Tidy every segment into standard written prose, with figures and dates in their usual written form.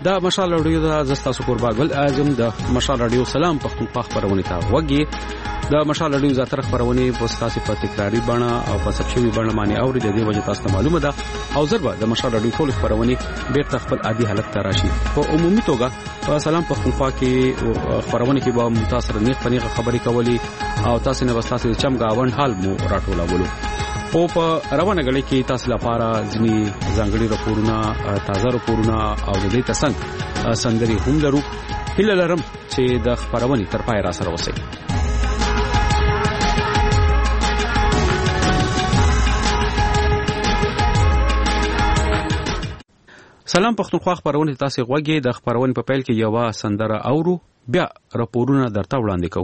دا مشال رادیو د زستا سکور باغل اعظم د مشال رادیو سلام پختونخوا خبرونه تا وګي د مشال رادیو زاتر خبرونه په تاسو په تکراری بڼه او په سبشوي بڼه باندې اوري د دې وجه تاسو معلومه ده او ضربه د مشال رادیو ټول خبرونه بیرته خپل عادي حالت ته راشي په عمومي توګه په سلام پختونخوا کې خبرونه کې به متاثر نه پنیغه خبري کوي او تاسو نه وساسه چمګاون حال مو راټولولو او په روانه غړي کې تاسو لپاره ځنی ځانګړي راپورونه تازه راپورونه او د دې تسنګ سندري هم لرو هله لرم چې د خبرونه تر پای را سره وسی سلام پختونخوا خبرونه تاسو غوږی د خبرونه په پیل کې یو سندره اورو بیا راپورونه درته وړاندې کوم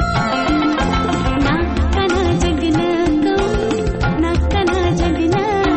ना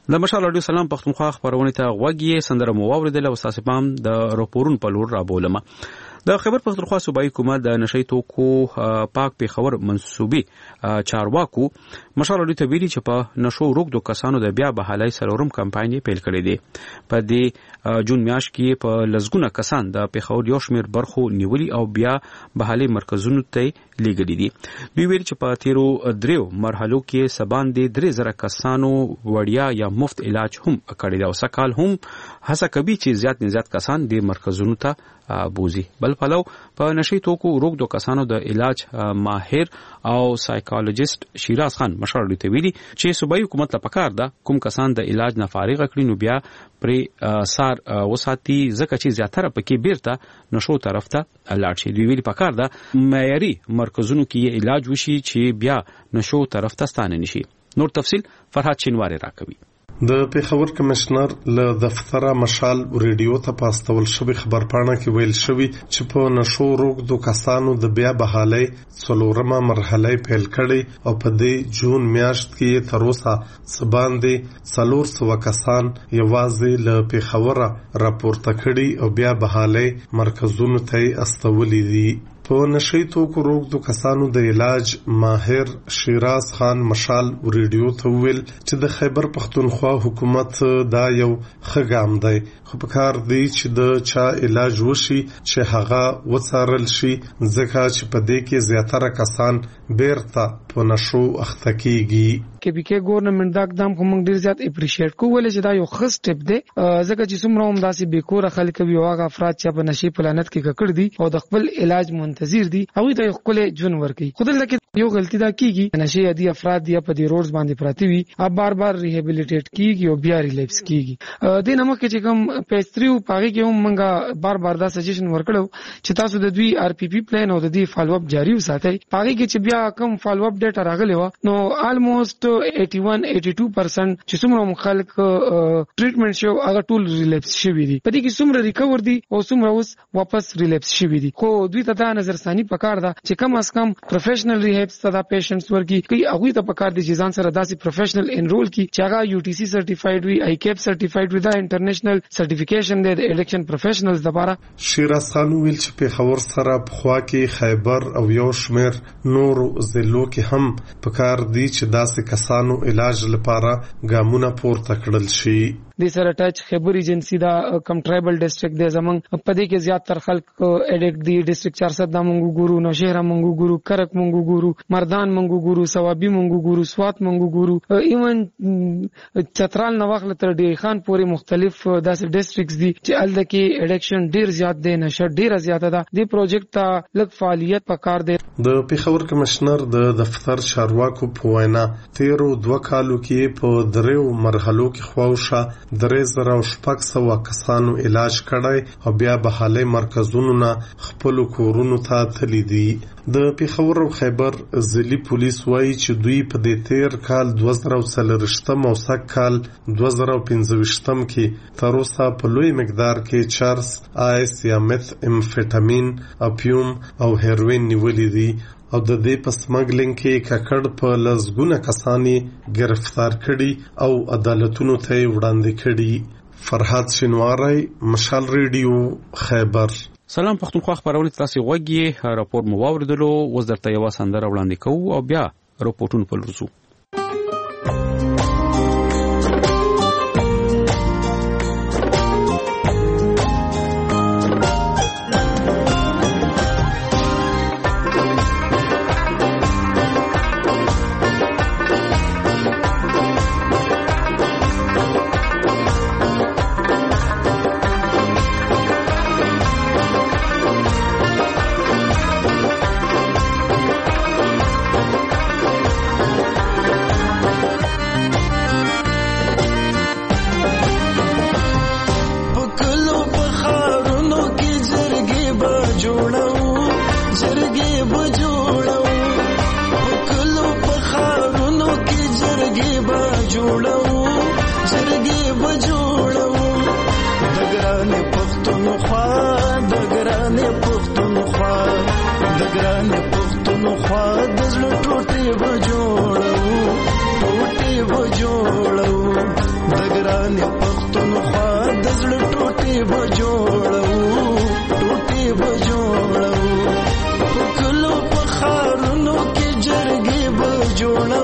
د مشال رادیو سلام پښتونخوا خبرونه ته غوږی سندره مو واوریدل او تاسو پام د راپورون په لور را بولم. د خیبر پښتونخوا صوبایي حکومت د نشئی توکو پاک پیښور منسوبي چارواکو مشال رادیو ته ویلي چې په نشو روغدو کسانو د بیا بحالای سرورم کمپایني پیل کړې دي. په دې جون میاشت کې په لزګونه کسان د پیښور یو شمېر برخو نیولي او بیا بحالي مرکزونو ته لیږلي دي. دوی ویل چې په تیرو دریو مرحلو کې سبان دي 3000 کسانو وړیا یا مفت علاج هم کړی دا او سکال هم هڅه کوي چې زیات نه زیات کسان د مرکزونو ته بوزي. بل پلو په نشئی توکو روغدو کسانو د علاج ماهر او سایکالوجیست شیراز خان مشال رادیو ته ویلي چې صوبایي حکومت ته پکار ده کوم کسان د علاج نه فارغ کړي نو بیا پرې سار وساتي ځکه چې زیاتره پکې بیرته نشو طرف ته لاړ شي. دوی ویلي پکار ده معیاري مرکزونو کې علاج وشي چې بیا نشو طرف ته ستانه نشي. نور تفصیل فرحات شینواری راکوي. د پیښور کمشنر له دفتره مشال ریډیو ته پاستول شوی خبرپاڼه کې ویل شوی چې په نشو روغدو کسانو د بیا بحالۍ څلورمه مرحله پیل کړي او په دې جون میاشت کې تر اوسه باندې 400 کسان یوازې له پیښور راپورته کړي او بیا بحالۍ مرکزونو ته استولي دي. په نشئی توکو روغدو کسانو د علاج ماهر شیراز خان مشال ریډیو ته ویل چې د خیبر پښتونخوا حکومت دا یو ښه ګام دی خو په کار دی چې د چا علاج وشي چې هغه وڅارل شي ځکه چې په دې کې زیاتره کسان بیرته په نشو اخته کیږي. کېبیکې ګورنمنت دا اقدام کوم ډیر زیات اپریشیټ کوو چې دا یو ښه سټپ دی ځکه چې څومره هم داسې بیکوره خلک وي واغه افراد چې په نشي پلانت کې ککړ دي او د خپل علاج منتظر دي هغه ته خپل ژوند ورکي. خدای لکه یو غلطی دا کیږي نشي ادي افراد دی په دې روډز باندې پراتی وي اب بار بار ریهابیلیټیټ کیږي او بیا ریلیپس کیږي. د نمک چې کوم پیستریو پاغي کې هم منګه بار بار دا سجیشن ورکړو چې تاسو د دوی آر پی پی پلان او د دې فالو اپ جاری وساتئ. پاغي کې چې بیا کوم فالو اپ ډیټا راغلی و نو آلموست 81-82% چې څومره خلک ټریټمنټ شو هغه ټول ریلیپس شوی دي. په دې کې څومره ریکور دي او څومره اوس واپس ریلیپس شوی دي. خو دوی ته دا نظر ثاني پکار ده چې کم از کم پروفیشنل ریهابس ته دا پیشنټس ورکی کوي هغه ته پکار دي چې ځان سره داسې پروفیشنل انرول کی چې هغه یو ټی سی سرټیفاید وي آی کیپ سرټیفاید وي دا انټرنیشنل سرټیفیکیشن دی د الیکشن پروفیشنلز لپاره. شیراز خان ویل چې پیښور سره په خوا کې خیبر او یو شمیر نور ضلعو کې هم پکار دي چې داسې کسانو علاج لپاره ګامونه پورته کړل شي. د سره ټچ خیبر ایجنسی دا کم ټرایبل ډیسټریکټ د زمنګ په دې کې زیات تر خلک اډیکټ دی ډیسټریکټ 400 د مونږ ګورو نو شهر مونږ ګورو کرک مونږ ګورو مردان مونږ ګورو سوابي مونږ ګورو سوات مونږ ګورو ایون چترال نواخل تر ډیر خان پورې مختلف داسې ډیسټریکټس دي چې الته کې اډیکشن ډیر زیات دی نشه ډیر زیات ده. د پروجیکټ ته لږ فعالیت پکار دی. د پیښور کمشنر د دفتر چارواکو په وینا 13 کالو کې په دریو مرحلو کې خواوشه 3600 کسانو علاج کړی او بیا بحالۍ مرکزونو نه خپل کورونو ته تللی دي. د پیښور او خیبر ضلعي پولیس وایي چې دوی په دې تیر کال 2023 او سږ کال 2025 کې تر اوسه په لوی مقدار کې چرس آیس یا میث امفیټامین اپیوم او هیروین نیولې دي او د دې په سمګلینګ کې ککړ په لزګونه کسانی گرفتار کړي او عدالتونو ته وړاندې کړي. فرحات شینواری مشال ریډیو خیبر. سلام پښتونخوا خبرونه تاسو غوږی راپور مو واوریدلو اوس درته یو سندره وړاندې کوو او بیا راپورټون په لورسو. د ګرانې پښتونخوا د زړه ټوټې به جوړو په کلو په ښارونو کې جرګې به جوړو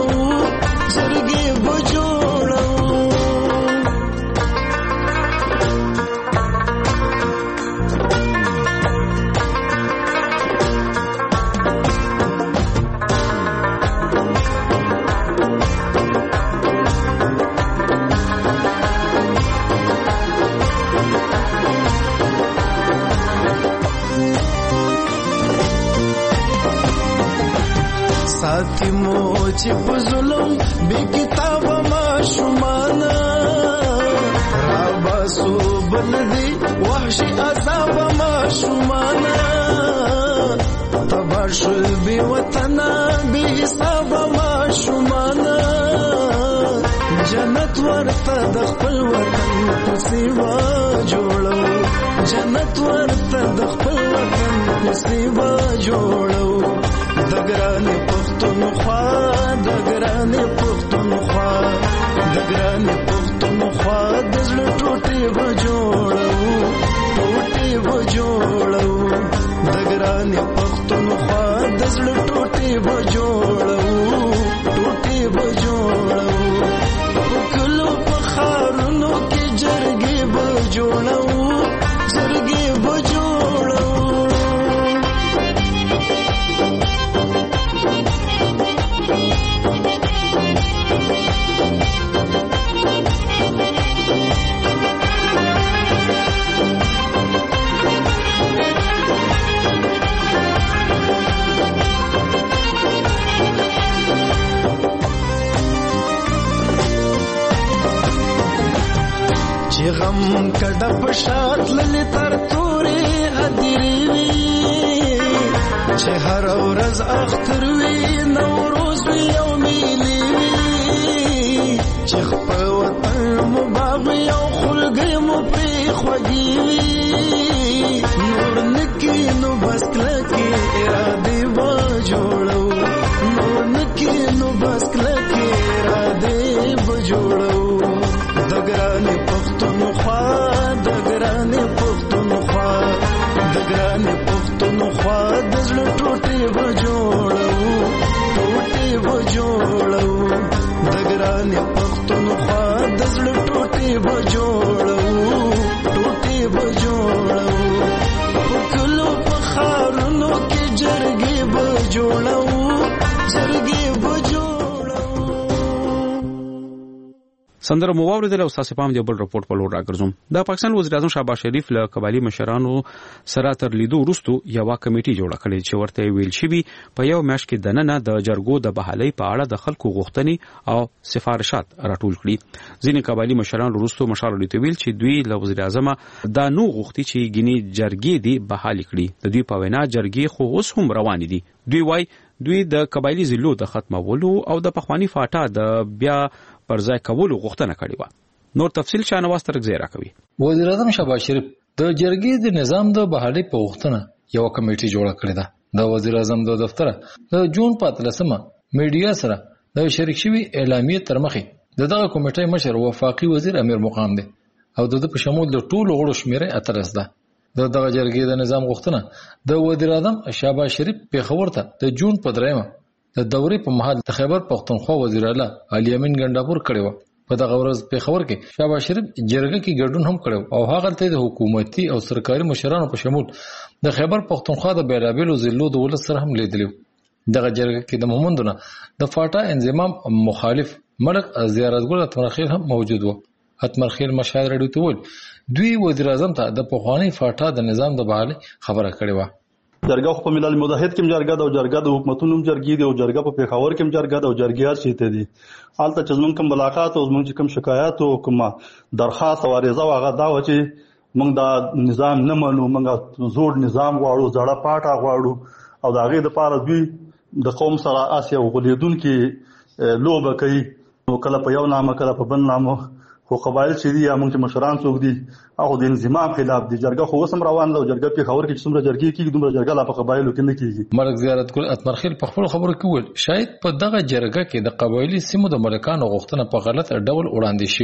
ساتي مو چې په ظلم بې کتابه ماشومانه راباسو بلدي وحشي عذابه ماشومانه تبا شول بې وطنه بې حسابه ماشومانه جنت ورته د خپل وطن کوڅې به جوړو جنت ورته د خپل وطن کوڅې به جوړو د ګرانې پښتونخوا د ګرانې پښتونخوا د ګرانې پښتونخوا د زړه ټوټې به جوړو د ګرانې پښتونخوا د زړه ټوټې به جوړو په کلو په ښارونو کې جرګې به جوړو چې غم کډه په شات للی تر تورې هدیرې وي چې هر ورځ اختر وي نوروز وي او میلې وي چې خپل وطن مو باغ او خلګې مو پرې خوږې وي نور نکي نو بس کلکې ارادې به جوړو نور نکي نو بس کلکې ارادې به جوړو د ګرانې پښتونخوا د ګرانې پښتونخوا د ګرانې پښتونخوا د زړه ټوټې به جوړو د ګرانې پښتونخوا د زړه ټوټې به جوړو په کلو په ښارونو کې جرګې به جوړو سندره مو واوریدل او تاسو پام دی بل رپورټ په لور راګرځم د پاکستان وزیر اعظم شهباز شریف له قبایلی مشرانو سره تر لیدو وروسته یو کمیټي جوړه کړې چې ورته ویل شوی په یو میاشت کې دننه د جرګو د بحالۍ په اړه د خلکو غوښتنې او سفارشات راټول کړي ځینې قبایلی مشران وروسته مشال لیدو ویل چې دوی له وزیر اعظم دا نو غوښتي چې ګینی جرګې دی بحالي کړي د دوی په وینا جرګې خو اوس هم روان دي دوی وای دوی د قبایلی ضلعو د ختمولو او د پخوانی فاټا د بیا پرځای کولو غوښتنه کړې و نور تفصیل شانواز ترګزی راکوي وزیر اعظم شهباز شریف د جرګې د نظام د بحالۍ په غوښتنه یو کمیټي جوړه کړې ده د وزیر اعظم د دفتر د جون 15 میډیا سره د شریک شوی اعلامیه تر مخې دغه کمیټې مشر وفاقي وزیر امیر مقام دی او د په شمول د ټولو غړو شمیره اترس ده دغه جرګې د نظام غوښتنه د وزیر اعظم شهباز شریف پیښور ته د جون 15 د دورې په مهال د خیبر پختونخوا وزیر اعلی علي امین ګنداپور کړی و په دغه ورځ پیښور کې شهباز شریف جرګه کې ګډون هم کړو او هغه ته د حکومتي او سرکاري مشرانو په شمول د خیبر پختونخوا د بیلابیلو ضلعو د ولس سره هم لیدلو دغه جرګه کې د محمدونه د فاټا انضمام مخالف ملک زیارتګل اتمرخیل هم موجود و اتمرخیل مشاهد رډیو ته ول دوی وزیر اعظم ته د پخوانی فاټا د نظام د بحالۍ خبره کړې و جرګه خو په ملل متحد کې جرګه ده او جرګه د حکومتونو جرګې دي او جرګه په پیښور کې جرګه ده او جرګیار شته دي حالت چې زمونږ کوم ملاقات او زمونږ کوم شکایت او کوم درخواست او عریضه واغه دا و چې موږ دا نظام نه منو موږ زوړ نظام غواړو زړه پاټه غواړو او دا غي د پاره دوی د قوم سره اسیا غلیدونکو لوبه کوي نو کله په یو نامه کله په بل نامه خو قبایل چې دي یا موږ مشران څوک دي هغه د انضمام خلاف دي جرګه خو وسم روان ده جرګه په خبر کې څومره جرګې کېږي دومره جرګه لا په قبایلو کې نه کېږي ملک زیارتګل اتمرخیل په خپل خبرو کې وویل شاید په دغه جرګه کې د قبایلی سیمو د ملکانو غوښتنه په غلط ډول وړاندې شوی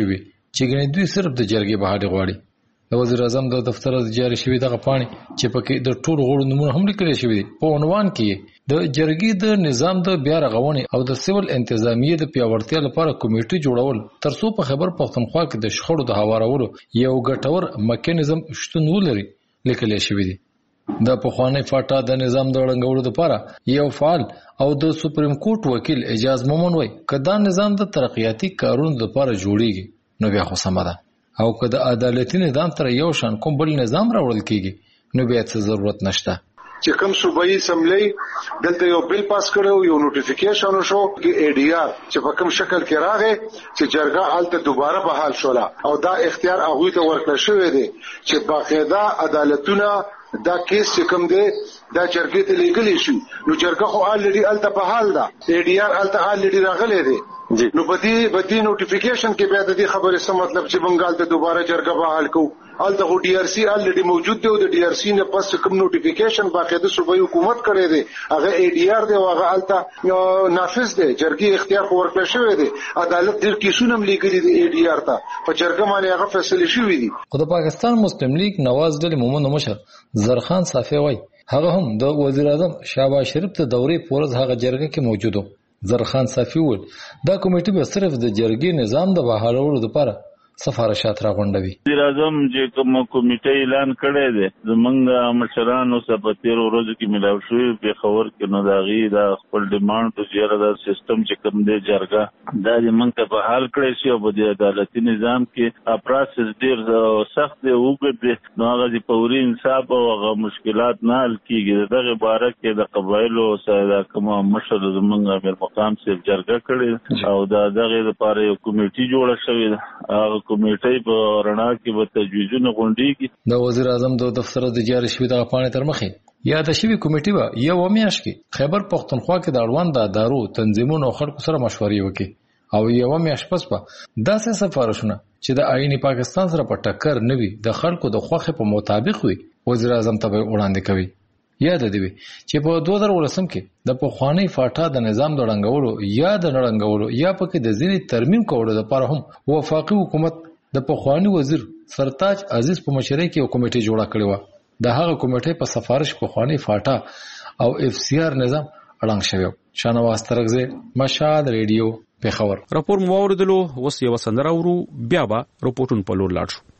چې ګنې دوی صرف د جرګې بهاله غواړي. د وزیر اعظم د دفتر د جاری شوی دغه پاڼې چې پکې د ټولو غړو نومونه هم لیکل شوي دي په عنوان کې د جرګې د نظام د بیا رغونې او د سیول انتظامیې د پیاوړتیا لپاره کمیټې جوړول ترڅو په خیبر پښتونخوا کې د شخړو د هوارولو یو ګټور میکانیزم شتون ولري لیکل شوي دي. د پخوانی فاټا د نظام د ړنګولو لپاره یو فعال او د سپریم کورټ وکیل اجاز مومن وایي که دا نظام د ترقیاتي کارونو لپاره جوړیږي نو بیا خو سمه ده او که د عدالتي نظام تر یو شان کوم بل نظام راوړل کیږي نو بیا څه ضرورت نشته. چې کوم صوبایي اسمبلی دلته یو بل پاس کړو یو نوټیفیکیشن شو کې ای ډی آر چې په کوم شکل کې راغی چې جرګه حالت دوباره بحال شوله او دا اختیار هغه ته ورکړل شوی دی چې باقاعده عدالتونه دا کیس چې کوم دی دا جرګې ته لیږلی شي نو جرګه خو الریډي الته بحال ده ای ډی آر الته الریډي راغلی دی نو بدی نوټیفیکیشن کې بیا د دې خبرې څه مطلب چې بنگال ته دوباره جرګه بحال کو الته خو ډي ار سی الریډي موجود دی او د ډي ار سی نه پس کوم نوټیفیکیشن باقاعده صوبایي حکومت کړی دی هغه ای ډی آر دی او هغه الته نافذ دی جرګې اختیار ورکړل شوی دی عدالت ډیر کیسونه هم لیکلي دي ای ډی آر ته په جرګه باندې هغه فیصله شوی دي. خو د پاکستان مسلم لیگ نواز ډلې مومن مشر زرخان صافی وایي هغه هم د وزیر اعظم شهباز شریف ته دورې پورز هغه جرګه کې موجود و. زرخان صافی وویل دا کمیټه به صرف د جرګې نظام د بحالولو لپاره سفارشات راغونډوي. وزیر اعظم چې کوم کمیټه اعلان کړی دی زمونږ مشرانو سره په تیرو ورځو کې ملاو شوي پېښور کې نو د هغې دا خپل ډیمانډ چې یاره دا سیسټم چې کوم دی جرګه دا دې موږ ته بحال کړی شي او په دې عدالتي نظام کې پروسس ډېر سخت دی اوږد دی نو هغه د فوري انصاف او هغه مشکلات نه حل کېږي. د دغې باره کې د قبایلو سره دا کومه مشر زمونږ امیر مقام صاحب جرګه کړې او د دغې لپاره یو کمیټي جوړه شوې ده هغه کمیټې په رڼا کې به تجویزونه غونډېږي. د وزیر اعظم د دفتر د جاری شوي دغه پاڼې تر مخې یاده شوې کمیټې به یو میاشت کې خیبر پښتونخوا کې د اړوند ادارو تنظیمونو او خلکو سره مشورې وکړي او یو میاشت پس به داسې سفارشونه چې د آئین پاکستان سره په ټکر نه وي د خلکو د خوښې په مطابق وي وزیر اعظم ته به وړاندې کوي. یاد دی چې په 2018 کې د پخوانی فاټا د نظام د ړنګولو یا د نړنګولو یا پکې د ځینې ترمیم کولو لپاره هم وفاقي حکومت د پخوانی وزیر سرتاج عزیز په مشرۍ کې یو کمیټه جوړه کړې و. د هغه کمیټې په سفارش پخوانی فاټا او اف سی آر نظام اړنګ شوی. شانواز ترغزه مشال ریډیو پیښور. راپور مو اوریدلو اوس یو سندره ورو بیا به رپورټون په لور لاړ شو.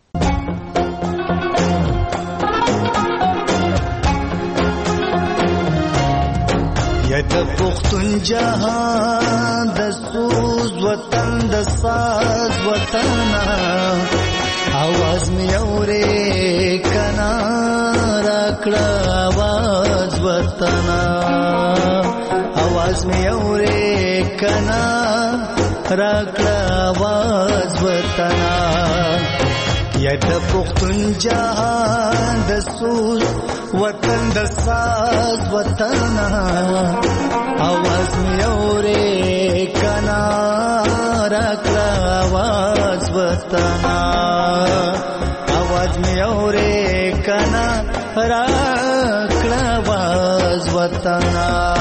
یا د پښتون جهان د سوز وطن د ساز وطن आवाज می اورې کنا راکړه आवाज وطن आवाज می اورې کنا راکړه आवाज وطن یا د پښتون جهان د سوز وطن د ساز وطن आवाज می اورې کنا راکړه आवाज وطن आवाज می اورې کنا راکړه आवाज وطن.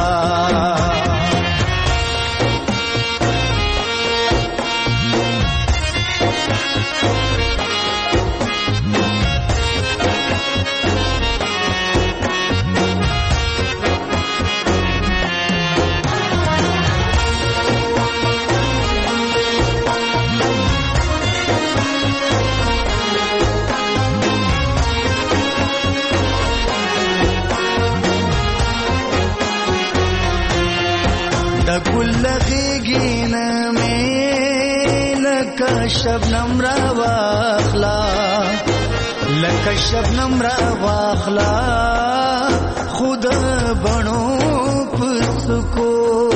لغیگین میں لکا شبنم را واخلا لکا شبنم را واخلا خود بنو پسکو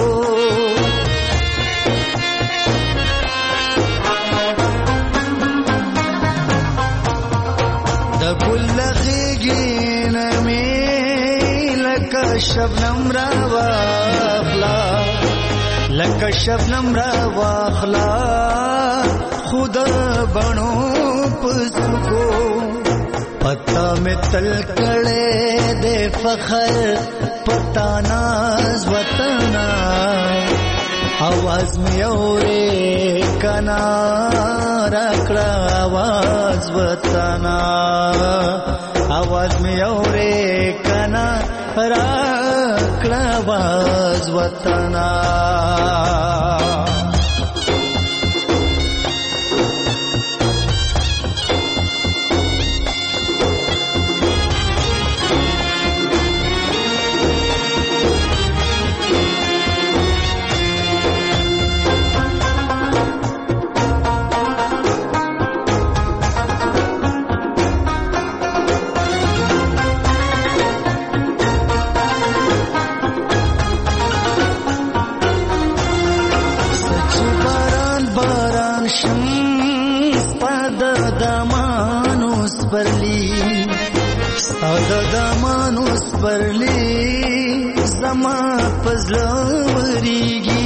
دا گل لغیگین میں لکا شبنم را واخلا لکه شبنم را واخلا خود بنو پسکو پتا میں تل کڑے دے فخر پتا ناز وطنا आवाज में औरे कना रकड़ा आवाज वतना आवाज में औरे कना रकड़ा आवाज वतना دمانوس برلی زما پزلوریگی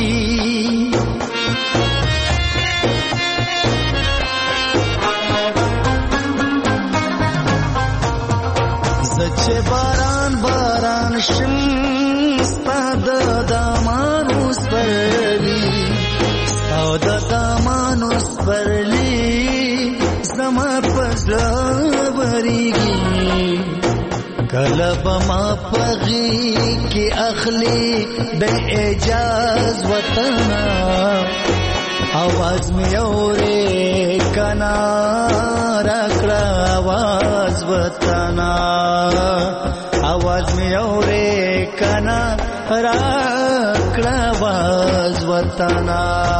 زچه باران باران شم ستاد دمانوس برلی ستاد دمانوس برلی زما پزلوریگی کلب ما پغی کی اخلی د اعجاز وطنا आवाज में औरे कना रकड़ा आवाज वतना आवाज में औरे कना रकड़ा आवाज वतना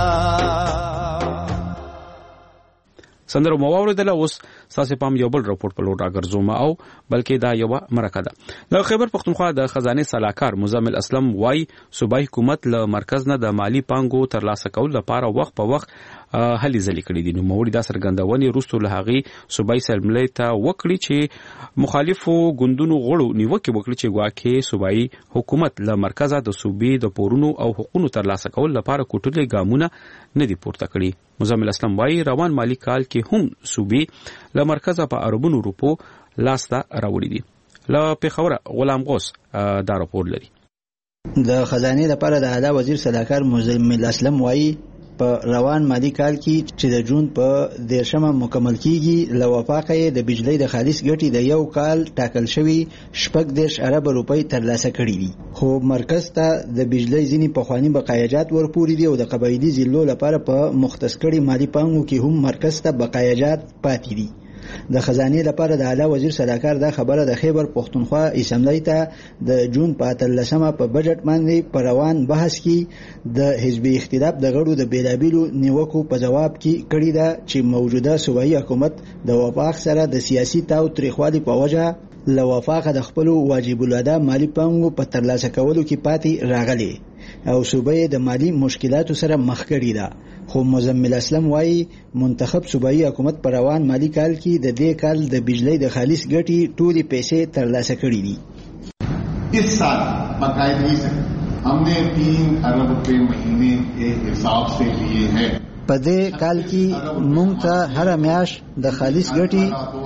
سندرو مواوردله اوس ساسې پام یو بل راپورټ په لور راګرځوم او بلکې دا یو مرکه ده د خیبر پختونخوا د خزانه سلاکار مزمل اسلم وای صوبایي حکومت له مرکز نه د مالی پانګو ترلاسه کول لپاره وخت په وخت هلي ځلې کړې دي نو موري دا سرګندونې روستو له هغه صوبایي سرملې ته وکړي چې مخالفو ګوندونو غړو نیوکه وکړي چې ګواکې صوبایي حکومت له مرکزه د صوبې د پورونو او حقوقو ترلاسه کول لپاره کوټلې ګامونه نه دي پورته کړي مزمل اسلم وای روان مالی کال کې هم صوبې له مرکزه په اربونو روپو لاسته راوړي دي له پیښوره غلام غوس دا راپور لري د خزانه لپاره د اعلی وزیر صداکار مزمل اسلم وای په روان مالی کال کې چې د جون په 10مه مکمل کیږي لوافاقه د بجلی د خالص ګټې د یو کال ټاکل شوی 10 ارب روپۍ ترلاسه کړي دي خو مرکز ته د بجلی ځینی په خواني بقایجات ورپوري دي او د قبایلی ضلعو لپاره په مختص کړي مالی پانګو کې هم مرکز ته بقایجات پاتې دي د خزانه لپاره د اعلی وزیر صداکار دا خبره د خیبر پختونخوا اسمبلی ته د جون په 13مه په بجټ باندې پروان بحث کې د حزب اختلاف د غړو د بیلابیلو نیوکو په جواب کې کړی دا چې موجوده صوبایي حکومت د وفاق سره د سیاسي تاو تریخوالي په وجه لوافاقه د خپل واجب الادا مالی پانګو په ترلاسه کولو کې پاتې راغلي او صوبې د مالی مشکلاتو سره مخ کړي دا خو مزمل اسلم وای منتخب صوبایي حکومت پر روان مالی کال کې د دې کال د بجلی د خالص ګټې ټولې پیسې ترلاسه کړې دي इस साल बाकायदगी से हमने 3 अरब रुपए महीने के हिसाब से लिए हैं په دې کال کې مونږ ته هر میاش د خالص ګټې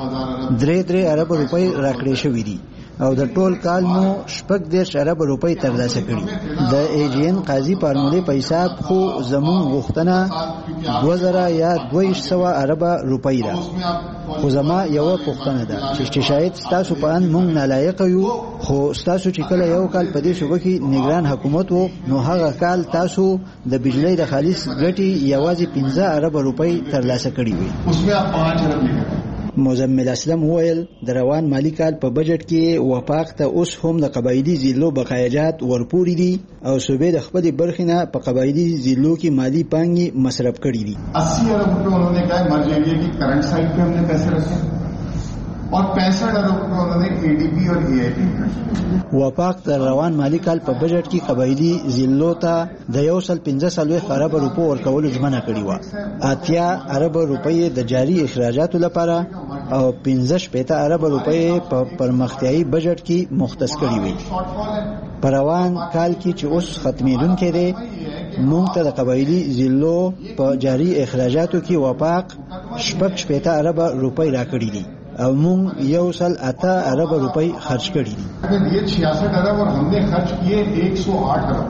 3 ارب روپۍ راکړې شوې دي او د ټول کال مو 10 ارب روپۍ ترلاسه کړي د ایجین قاضي فارمولې په حساب خو زمون غوښتنه 2000 یا 200 ارب روپۍ ده خو زما یو غوښتنه ده چې شاید تاسو په ان مونږ نالایق یو خو تاسو چې کله یو کال په دې شوبه کې نگران حکومت وو نو هغه کال تاسو د بجلی د خالص ګټې یوازې 15 ارب روپۍ ترلاسه کړي وي उसमें आप 5 अरब निकल مزمل اسلم ویل د روان مالی کال په بجټ کې وفاق ته اوس هم د قبایلی ضلعو بقایجات ورپوري دي او صوبې د خپل برخینه په قبایلی ضلعو کې مالی پانګي مصرف کړي دي 80 अरब रुपए उन्होंने कहा मर्ज एरिया की करंट साइड पे हमने पैसे रखे और 65 अरब रुपए उन्होंने एडीपी और एआईपी وفاق د روان مالی کال په بجټ کې قبایلی ضلعو ته د 115 ارب روپو ورکول ژمنه کړې و 80 ارب روپۍ د جاری اخراجاتو لپاره او 15 ارب روپۍ په پرمختیايي بجټ کې مختص کړې وي په روان کال کې چې اوس ختمیدونکې دی مونږ ته د قبایلی ضلعو په جاری اخراجاتو کې وفاق 15 ارب روپۍ راکړي دي او مونږ 108 ارب روپۍ خرج کړي دي ये 66 अरब और हमने खर्च किए 108 अरब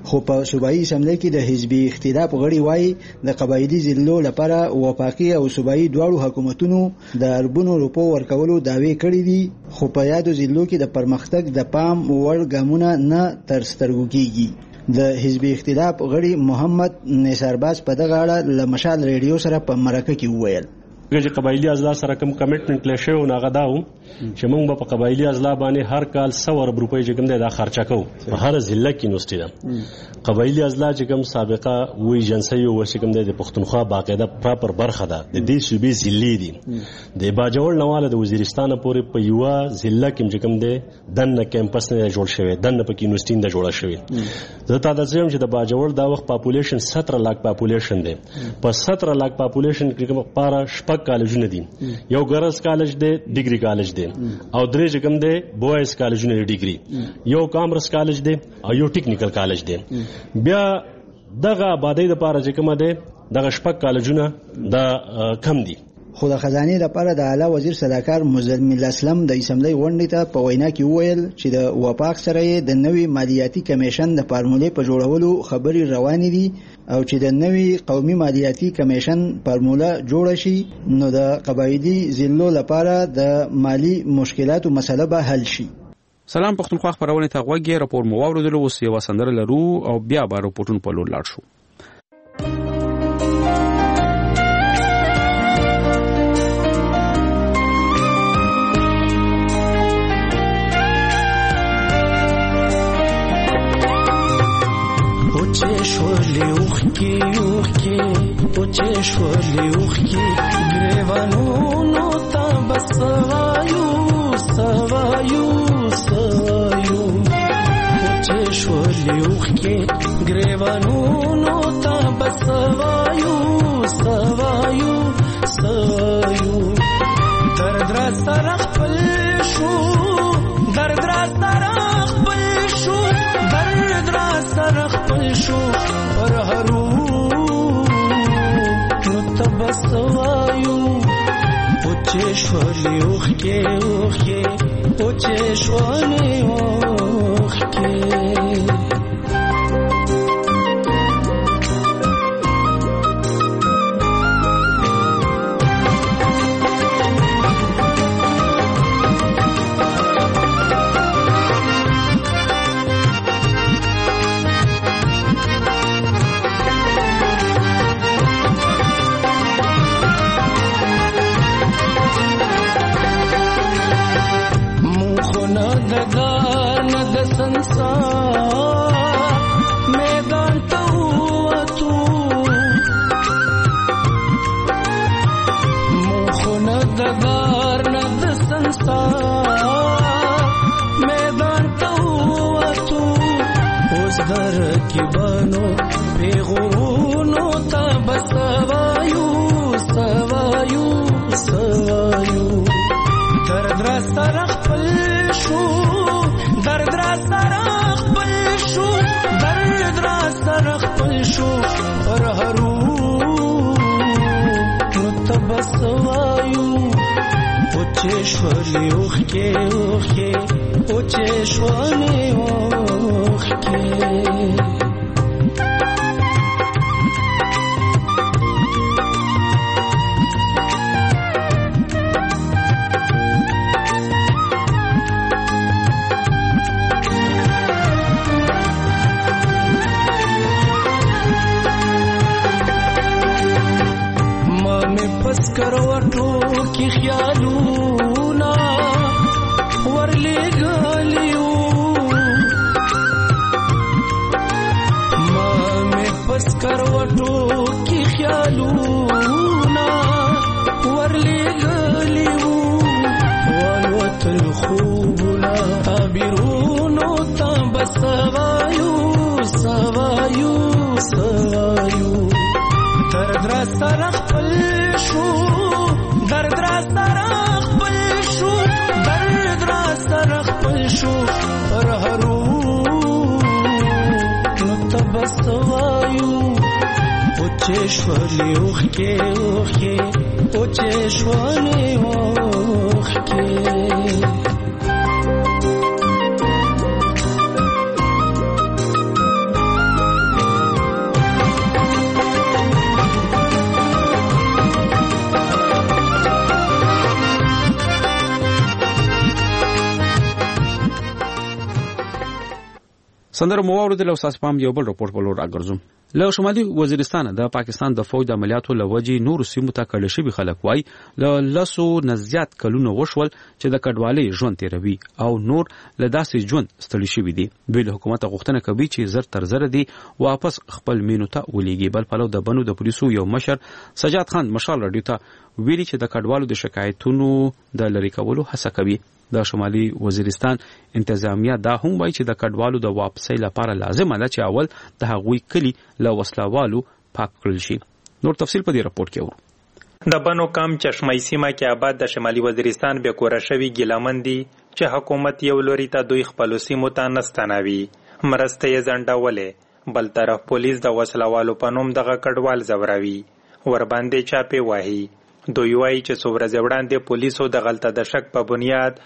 خو په صوبایي اسمبلی کې د حزبي اختلاف غړي وایي د قبایلي ضلعو لپاره وفاقي او صوبایي دواړو حکومتونو د اربونو روپو ورکولو دعوی کړې دي، خو په یادو ضلعو کې د پرمختګ د پام وړ ګامونه نه تر سترګو کېږي. د حزبي اختلاف غړي محمد نثارباز په دغه اړه له مشال ریډیو سره په مرکه کې وویل چې قبایلی اضلاع سره کوم کمټمنټ لشي او ناغه داو چې موږ په قبایلی اضلاع باندې هر کال 100 ارب روپۍ چې کوم دا خرچه کوو په هر ضلع کې یونیورسيټي ده. قبایلی اضلاع چې کوم سابقه وی ایجنسی او چې کوم د پښتونخوا باقاعده پراپر برخه ده د دې صوبې ضلع دي د باجوړ نواله د وزیرستان پورې په یو ضلع کې چې کوم ده دنه کیمپس نه جوړ شوی دنه په یونیورسيټي نه جوړه شوی. زه تا د زم چې د باجوړ دا وخت پاپولیشن 17 لک پاپولیشن دی. په 17 لک پاپولیشن کې کوم پاره کالجونه دي، یو ګرز کالج دی، ډیګري کالج دی او درې چې کوم دی بوایز کالجونه ډیګري، یو کامرس کالج دی او یو ټیکنیکل کالج دی. بیا دغه آبادی لپاره چې کوم دی دغه شپږ کالجونه دا کم دي. خو د خزانه لپاره د اعلی وزیر صداکار مزمل اسلم د اسمبلی غونډې ته په وینا کې وویل چې د وپاک سره د نوي مالیاتي کمیشن د فارمولې په جوړولو خبرې روانې دي او چې د نوي قومي مالیاتي کمیشن فارموله جوړه شي نو د قبایلی ضلعو لپاره د مالی مشکلاتو مسله به حل شي. سلام پښتونخوا خبرونه ته غوږی راپور مو واوریدل اوس یو سندره لرو او بیا به راپورټون په لور لاړ شو. شولی اوخکی شولی اوخکی گریوانونو تا بسوایو شولی اوخکی گریوانونو تا بسوایو درد را سره خپل شو درد را خپل شو پر هرو نو تبسوایو اوچه شولی اوخی اوچه شولی اوخی. میدان تو مخونه دگار ند سنسار میدان تو اوس در کی بانو پیغورونو تا بسوایو درد را سره خپل شو درد را سره خپل شو پر هرو نو تبسوایو اوچه شولی اوخی اوچه شولی اوخی. کروټو کی خیالونا ورلی غالیو ما پس کروټو کی خیالونا ورلی غالیو والوت الخوبنا تعبیرونو تا بسوایو درد را سره خپل شو درد را سره خپل شو پر هرو نو تبسوایو اوچه شولی اوخی اوچه شولی اوخی. سندره موارد له اساس پام یو بل رپورټ په لور راګرځم. له شمالي وزیرستان د پاکستان د فوج د عملیاتو لوجي نور سیمو ته کډه شوی خلک وای له لاسو نزيات کلونه وشول چې د کډوالۍ ژوند تیروي او نور له داسې ژوند ستړي شوی دي. دوی له حکومت غوښتنه کوي چې زر تر زر دي واپس خپل مینو ته ولېږي. بل پلو د بنو د پولیسو یو مشر سجاد خان مشال رادیو ته ویلي چې د کډوالو د شکایتونو د لری کولو هڅه کوي. د شمالي وزیرستان انتظامیه دا هم وایي چې د کډوالو د واپسۍ لپاره لازمه ده چې اول د هغوی کلی له وسلوالو پاک کړل شي. نور تفصیل په دې راپورټ کې ورو. د بنو کام چشمای سیمه کې آباد د شمالي وزیرستان بیا کور شوی ګیلمن دي چې حکومت یو لوري ته دوی خپل سیمو ته نستنوي مرسته یې ځنډولې، بل طرف پولیس د وسلوالو په نوم دغه کډوال زوروي ور باندې چاپې وهي. دوی وایي چې څو ورځې وړاندې پولیسو د غلطه د شک په بنیاد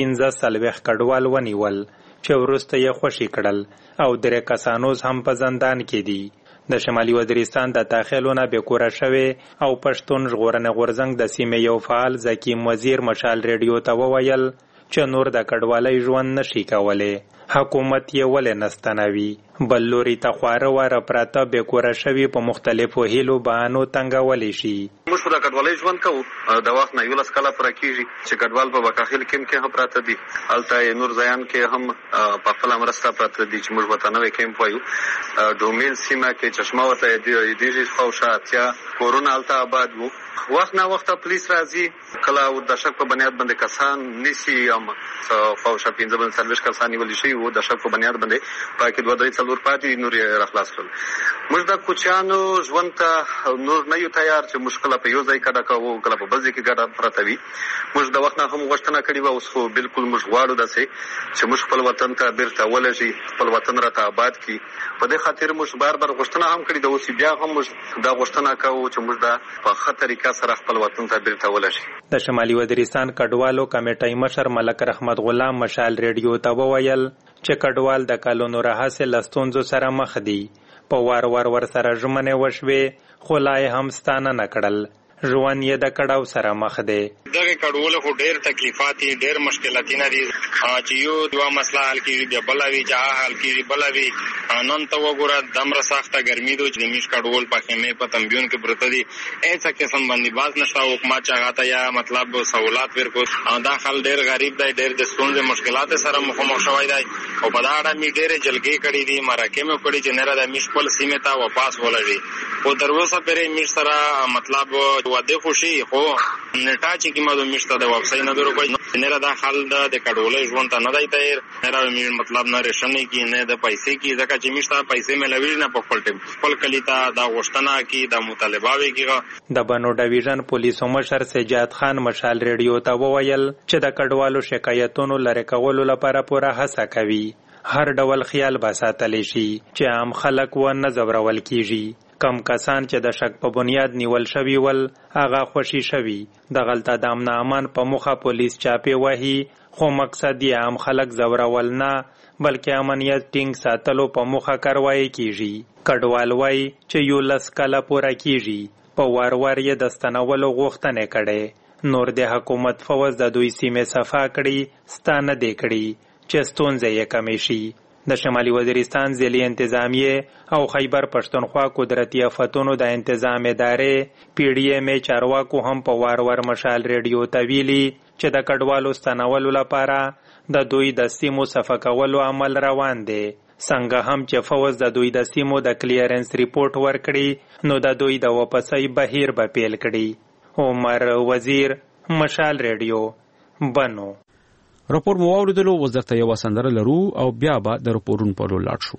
15 کډوال ونیول چې وروسته یې خوشي کړل او 3 کسانوز هم په زندان کې دي. د شمالي وزیرستان د داخلونه بیکوره شوی او پښتون ژغورنې غورځنګ د سیمې یو فعال زکیم وزیر مشال ریډیو ته وویل چې نور د کډوالۍ ژوند نشي کولی. حکومت یې ولې نستنوي؟ بل لوري ته خواره واره پراته بیکوره شوي په مختلفو هیلو بهانو تنګولی شي. موږ په د کډوالۍ ژوند کوو د وخت نه 11 کاله پوره کېږي چې کډوال په بکاخیل کیمپ کې هم پراته دي، هلته نور ځایان کې هم په خپله مرسته پراته دي چې موږ ورته نوی کیمپ وایو. ډومیل سیمه کې چشمه ورته یادېږي خواوشا اتیا کورونه هلته آباد وو. وخت نه وخته پولیس راځي کله د شک په بنیاد باندې کسان نیسي هم خواوشا 15 کسان نیول شي و د شک په بنیاد باندې پاکې 2-3 پاتې نور یې راخلاص کړل. موږ د کوچیانو ژوند ته نور نه یو تیار چې مشکله په یو ځای کډه کوو کله په بل ځای کې ګډه پرته وي. موږ د وخت نه هم غوښتنه کړې وه، اوس خو بلکل موږ غواړو داسې چې موږ خپل وطن ته بیرته ولږي، خپل وطن راته آباد کړي. په دې خاطر موږ بار غوښتنه هم کړې ده، اوس بیا هم موږ دا غوښتنه کوو چې موږ د په ښه طریقه سره خپل وطن ته بیرته ولږي. د شمالي وزیرستان کډوالو کمیټۍ مشر ملک رحمت غلام مشال ریډیو ته وویل چې کډوال د کلونو راهیسې له ستونزو سره مخ دي. په وار ورسره ژمنې وشوې خو لا یې هم ستانه نه کړل. ژوند یې د کړاو سره مخ دی. دغه کډوالو خو ډېر تکلیفات دي، ډېر مشکلاتونه دي چې یو دوه مسله حل کېږي بیا بله وي چې هغه حل کېږي بله وي. نن ته وګوره دومره سخته ګرمي ده چې د میش کډوال په خیمې په تنبیون کې پراته دي. هېڅ قسم بندیباز نشته حکومت چې هغه ته یا مطلب سہولات ورکړو. دا خل ډېر غریب دی، ډېر د ستونزې مشکلات سره مخامخ شوی دی او په دا اړه مې ډېرې جلګې کړي دي، مرکې مې کړي چې نره د میش خپل سیمې ته واپس ولږي. خو تر اوسه پورې میش سره مطلب واده خوشي خو نټا چې کومه د میشته د واپسۍ نه درو کوي نه دا حل د کډوالۍ ژوند ته نه دی تیر، نه مطلب نه ریشنې کی نه د پیسې کی، ځکه چې میشته پیسې ملوي نه په خپل ټیم خپل کلی ته دا غوښتنه کی د مطالبه وکړه. د بنو ډیویژن پولیسو مشر سجاد خان مشال ریډیو ته وویل چې د کډوالو شکایتونو لری کولو لپاره پوره هڅه کوي. هر ډول خیال به ساتلی شي چې عام خلک و نه ځورول کیږي. کم کسان چې د شک په بنیاد نیول شوي ول هغه خوشي شوي. د غلطه د امن امان په موخه پولیس چاپې وهي خو مقصد یې عام خلک ځورول نه بلکې امنیت ټینګ ساتلو په موخه کاروایی کیږي. کډوال وایي چې 11 کاله پوره کیږي په وار یې د ستنولو غوښتنې کړې. نور د حکومت فوج د دوی سیمې صفا کړي ستانه دی کړي چې ستونزې یې کمې شي. د شمالي وزیرستان ضلعي انتظامیه او خیبر پښتونخوا قدرتي آفتونو د انتظام ادارې PDM چارواکو هم په وار مشال ریډیو ته ویلي چې د کډوالو ستنولو لپاره د دوی د سیمو صفا کولو عمل روان دی. څنګه هم چې فوج د دوی د سیمو د کلیرنس ریپورت ورکړي نو د دوی د واپسۍ بهیر به پیل کړي. عمر وزیر مشال ریډیو بنو. راپور مو واوریدلو، اوس درته یوه سندره لرو او بیا به د راپورونو په لور لاړ شو.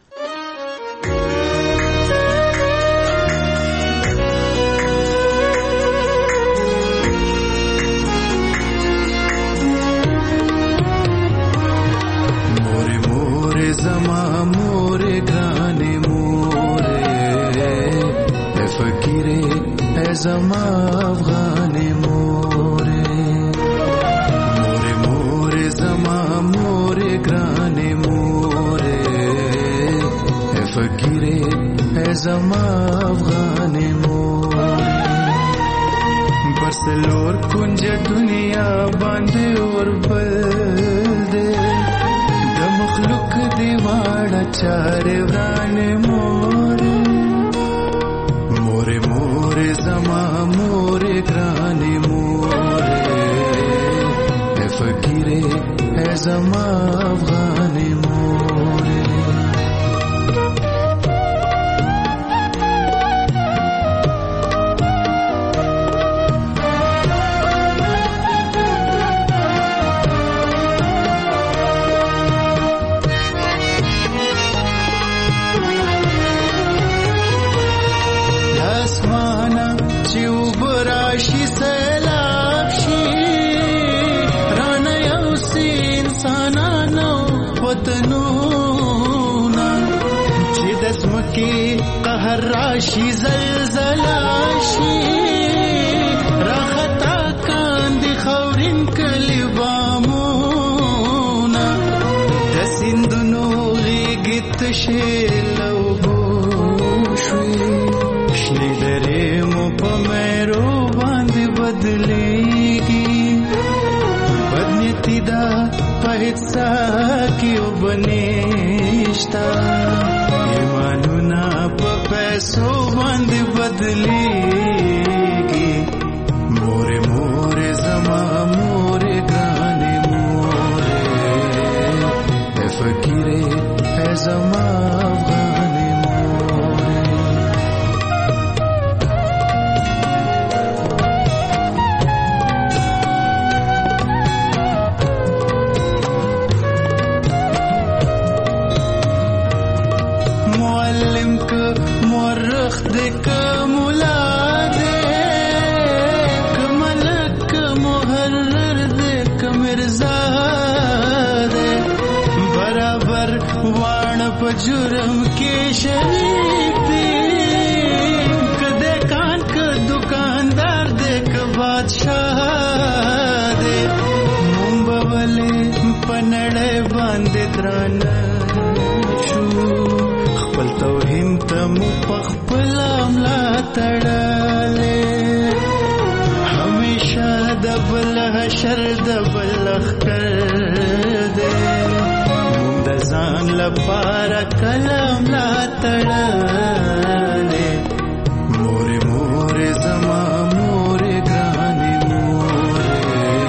مورې مورې زما مورې ګرانې مورې ای فقیرې ای زما افغانې مورې زما افغانې مورې برسلور کنج دنیا باندې اور بل دې د مخلوق دی واړه چاره ورانه موره موره موره زما موره گرانه موره فقیره ای زما افغانه موره قهر راشي زلزلاشي راختا کاندي خورين کلی بامونا دسندونو غیگت شیلو بوشوی شنی دره مو پمیرو باند بدلیگی بدنیتی دا پهتسا کیو بنیشتا ایمانونا پا پیسو باند بدلیگی موره موره زما موره گرانی موره فقیره ای زما افغانی موره معلم که مورخ ده که مولا ده که ملک که محرر ده که مرزا ده برابر وان پا جرم کے شریک ده که دکان که دکاندار ده که بادشاہ ده ممبولی پنڑے باندے درانه شو خپل توهین ته مو پخپل املا تړلې همیشه د بل حشر د بل اخکر دې موږ د ځان لپاره کلام لا تړلې مورې مورې زما مورې ګرانې مورې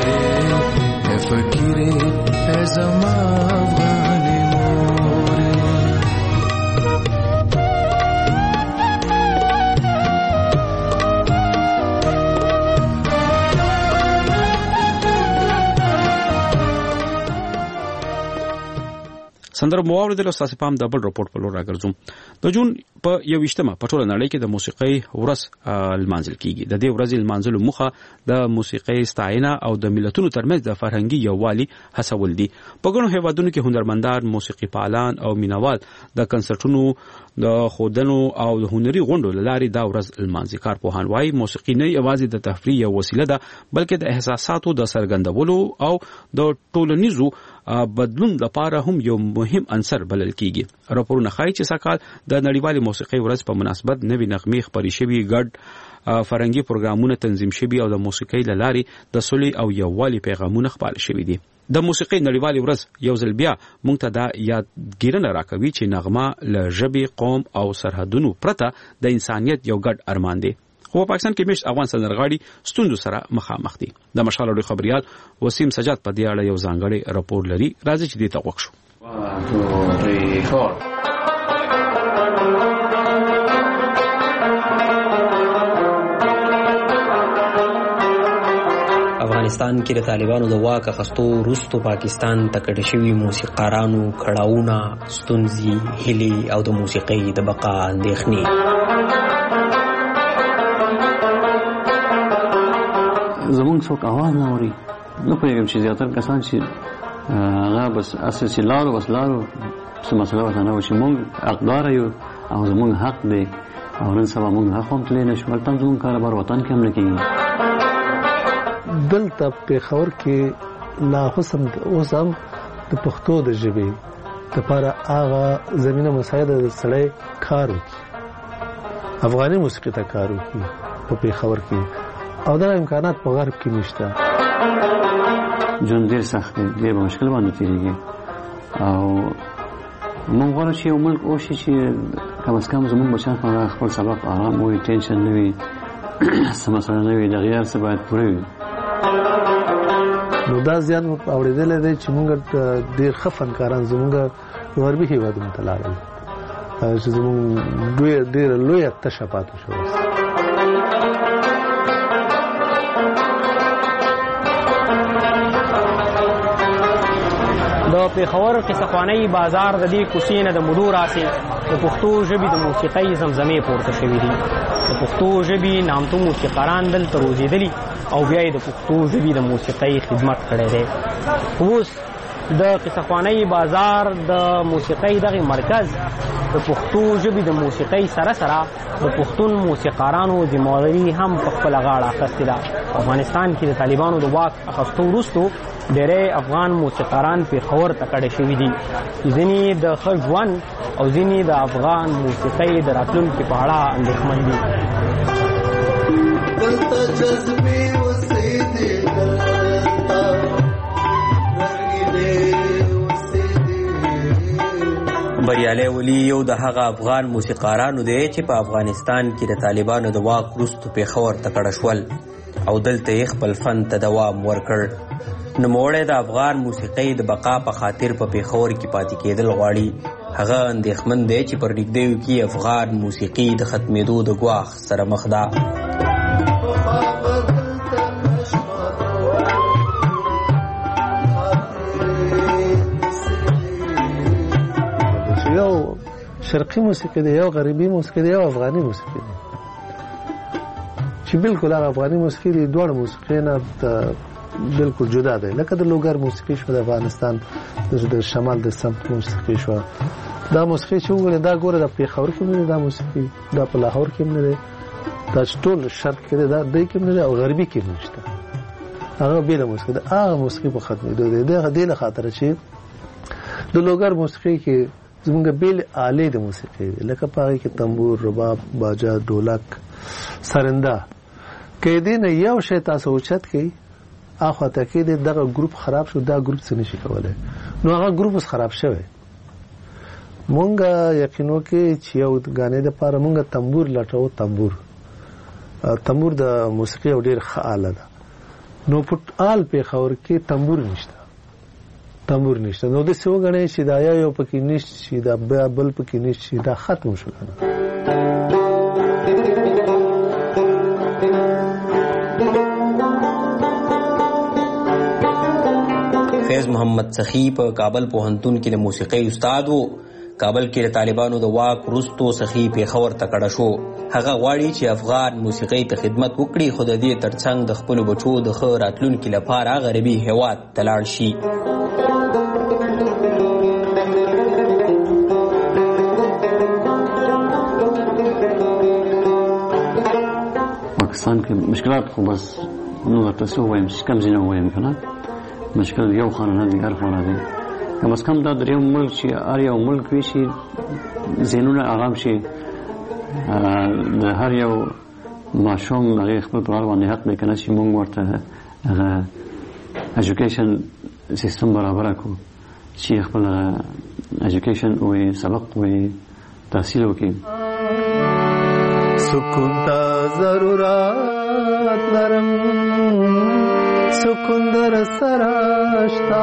فقیرې زما افغانې مورې سندره مو اوریدل او تاسو پام د بل رپورټ په لور راګرځوم د جون په 21مه په ټوله نړۍ کې د موسیقۍ ورځ لمانځل کیږي د دې ورځې لمانځلو موخه د موسیقۍ ستاینه او د ملتونو ترمنځ د فرهنګي یووالي هڅول دي په ګڼو هیوادونو کې هنرمندان موسیقي پالان او مینوال د کنسرټونو د خودنو او د هنري غونډو لاري دا ورځ لمانځي کارپوهان وايي موسیقي نه یوازې د تفریح یو وسیله ده بلکې د احساساتو د څرګندولو او د ټولنیزو بدلون لپاره هم یو مهم عنصر بلل کیږي راپورونه ښایي چې سکهال د نړیوالې موسیقۍ ورځ په مناسبت نوې نغمې خپرې شوي ګډ فرهنګي پروګرامونه تنظیم شوي او د موسیقۍ لاري د صلح او یووالي پیغامونه خپاره شوي دي د موسیقۍ نړیوالې ورځ یو ځل بیا موږ ته دا یادګیرنه راکوي چې نغمه له ژبې قوم او سرحدونو پرته د انسانیت یو ګډ ارمان دی خو په پاکستان کې مشت افغان سندرغاړي ستوندو سره مخامخ دي د مشال اوري خبريال وسیم سجاد په دې اړه یو ځانګړی راپور لري راځي چې دې ته وښو افغانستان کې د طالبانو د واک اخیستو وروسته پاکستان ته کډه شوي موسیقارانو کړاوونه ستونزې هیلې او د موسیقۍ د بقا اندېښنې زمونږ څوک اواز نه اوري نه پوهېږم چې زیاتره کسان چې هغه بس اساسي لارو څه مسله ورته نه وي چې موږ حقداره یو او زمونږ حق دی او نن سبا موږ حق هم تللی نه شو هلته هم زمونږ کاروبار وطن کې هم نه کېږي دلته پېښور کې لا اوس هم د پښتو د ژبې دپاره هغه زمینه مساعده د سړی کار وکړي افغاني موسیقي ته کار وکړي په پېښور کې او دا امکانات په غرب کې نشته ژوند ډېر سخت دی ډېر په مشکل باندې تېرېږي او موږ غواړو چې یو ملک اوسي چې کم از کم زموږ بچیان په خپل سبق آرام وي، ټینشن نه وي، څه مسله نه وي، دغه هر څه باید پوره وي. نو دا زیان اورېدلی دی چې موږ ډېر ښه فنکاران زموږ غربي هېوادونو ته لاړل، چې زموږ ډېره لویه تشه پاتې شوه. د پېښور قصهخوانۍ بازار د دې کوڅې نه د مودو راسې د پښتو ژبې د موسیقۍ زمزمې پورته شوي دي. د پښتو ژبې نامتو موسیقاران دلته روزېدلي او بیا یې د پښتو ژبې د موسیقۍ خدمت کړی دی. اوس د قصهخوانۍ بازار د موسیقۍ دغه مرکز د پښتو ژبې د موسیقۍ سره سره د پښتون موسیقارانو ذمهواري هم په خپله غاړه اخیستې ده. افغانستان کې د طالبانو د واک اخیستو وروستو ډېری افغان موسیقاران پېښور ته کډه شوي دي. ځینې د ښه ژوند او ځینې د افغان موسیقۍ د راتلونکي په اړه اندېښمن دي. بریالی ولی یو د هغه افغان موسیقارانو دی چې په افغانستان کې د طالبانو د واک وروسته پېښور ته کډه شول او دلته یې خپل فن ته دوام ورکړ. نوموړی د افغان موسیقۍ د بقا په خاطر په پېښور کې پاتې کېدل غواړي. هغه اندېښمن دی چې پر نږدېو کې افغان موسیقي د ختمېدو د ګواښ سره مخ ده. یو شرقي موسیقي دی، یو غربي موسیقي دی، یو افغاني موسیقي دی چې بالکل هغه افغاني موسیقي دی دواړه موسیقي نه بالکل جدا دی. لکه د لوګر موسیقي شو د افغانستان، د شمال د سمت موسیقي شو. دا موسیقي چې وګورئ دا ګوره د پېښور کې نه دی، دا موسیقي دا په لاهور کې نه دی، دا چې ټول شرق کې دی دا دی کې نه دی او غربي کې نشته. هغه بېله موسیقي ده. هغه موسیقي په ختمېدو دی. د دې له خاطره چې د لوګر موسیقي کې زمونږ بیل آلې د موسیقي دی، لکه په هغې کې تنبور، رباب، باجه، ډولک، سرنده. که دې نه یو شی تاسو اوچت کړئ اخواته کې دغه ګروپ خراب شو، دا ګروپ څه نشي کولی. نو هغه ګروپ اوس خراب شوی. مونږ یقین وکړئ چې یو ګانې دپاره مونږ تنبور لټوو. تنبور د موسیقي یو ډېر ښه آله ده. نو په آل پېښور کې تنبور نشته. نو داسې وګڼئ چې دا یو پکې نشته چې دا بل پکې نشته چې دا ختم شو. فیض محمد سخی په کابل پوهنتون کې د موسیقۍ استاد و. کابل کې د طالبانو د واک وروستو سخی پېښور ته کډه شو. هغه غواړي چې افغان موسیقۍ ته خدمت وکړي، خو د دې ترڅنګ د خپلو بچو د ښه راتلونکي لپاره غربي هېواد ته لاړ شي. پاکستان کې مشکلات خو بس نو درته څه ووایم چې کم ځای نه ووایم که نه، مشکل یو خانه نه دی، هر خانه دی. کم از کم دا درېیم ملک چې هر یو ملک وي چې ذهنونه آرام شي، د هر یو ماشوم هغې خپل پلار باندې حق دی که نه چې مونږ ورته هغه ایجوکیشن سیستم برابره کړو چې خپل ایجوکیشن وي، سبق وي، تحصیل وکړي. سکون تا ضرورت لرم، سکون در سراشتا،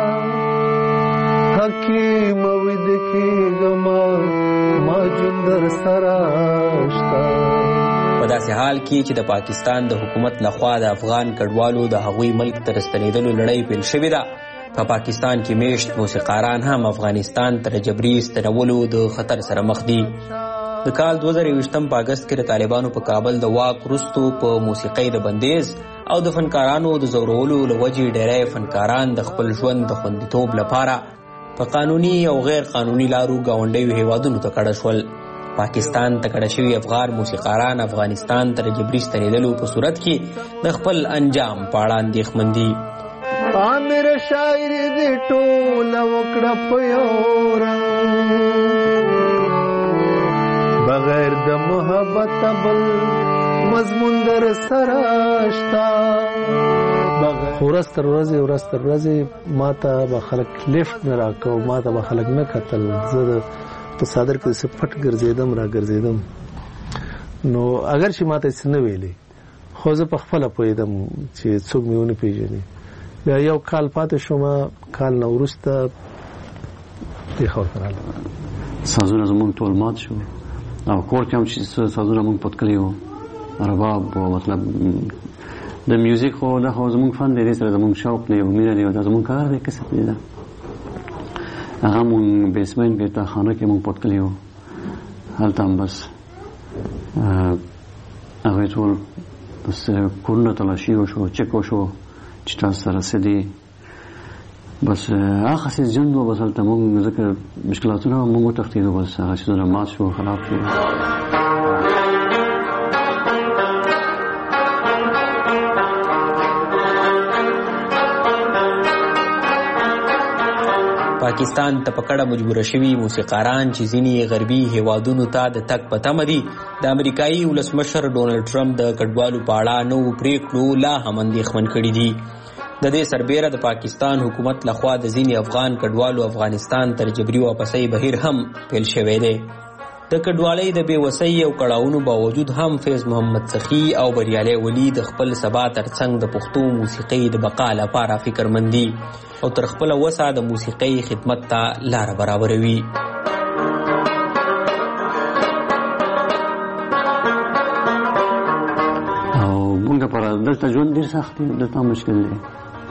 حکیم وید کی گما ما جون در سراشتا. په داسې حال کې چې د پاکستان د حکومت لخوا د افغان کډوالو د هغوی ملک ته راستنېدلو لړۍ پیل شوې ده. په پاکستان کې میشت موسیقاران هم افغانستان ته د جبري ستنولو د خطر سره مخ دي. د کال 2020 په اگست کې د طالبانو په کابل د واک وروستو په موسیقۍ د بندیز او د فنکارانو د زورولو له وجې ډېری فنکاران د خپل ژوند د خوندیتوب لپاره په قانوني او غیر قانوني لارو ګاونډیو هیوادونو ته کډه شول. پاکستان ته کډه شوي افغان موسیقاران افغانستان ته د جبري ستنېدلو په صورت کې د خپل انجام په اړه اندېښمن دي. عامر شاعر دې ټوله وکړه په یو رنګ، بغیر د محبت بل مضمون در سره شته، بغیر ورځ تر ورځې ما ته به خلک لیفت نه راکاو، ما ته به خلک نه کتل، زه په صادر کې څه پټ ګرځېدم. نو اگر چې ما ته څه نه ویلې خو زه په خپله پوهېدم چې څوک مې ونه پېژني. بیا یو کال پاتې شوم، کال نه وروسته پېښور ته راغلم. سازونه زمونږ ټول مات شو او کور کې هم چې سازونه مونږ پتکلي وو، رباب و، مطلب د میوزیک خو دا خو زمونږ فن دی، دې سره زمونږ شوق دی او مینه دی او دا زمونږ کار دی، کسب دی. دا هغه مونږ بیسمنټ کې تا خانه کې مونږ پتکلي وو، هلته هم بس هغوی ټول بس کورونه تلاشي وشو، چک وشو چې تاسو سره څه دي. بس هغه څه ژوند و، بس هلته مونږ ځکه مشکلاتونه مونږ وتښتېدو، بس هغه څیزونه مات شو، خراب شو. پاکستان ته په کډه مجبوره شوي موسیقاران چې ځینې غربي هیوادونو ته د تګ په تمه دي، د امریکایي ولسمشر ډونالډ ټرمپ د کډوالو په اړه نوو پریکړو لا هم اندېښمن کړي دي. د دې سربیره د پاکستان حکومت لخوا د ځینې افغان کډوالو افغانستان تر جبري واپسۍ بهیر هم پیل شوی دی. د کډوالۍ د بېوسۍ او کړاوونو باوجود هم فیض محمد سخي او بریالی ولی د خپل سبا ترڅنګ د پښتو موسیقۍ د بقا لپاره فکرمند دي او تر خپله وسه د موسیقۍ خدمت ته لاره برابروي. او موږ لپاره دلته ژوند ډېر سخت دی، دلته مشکل دی.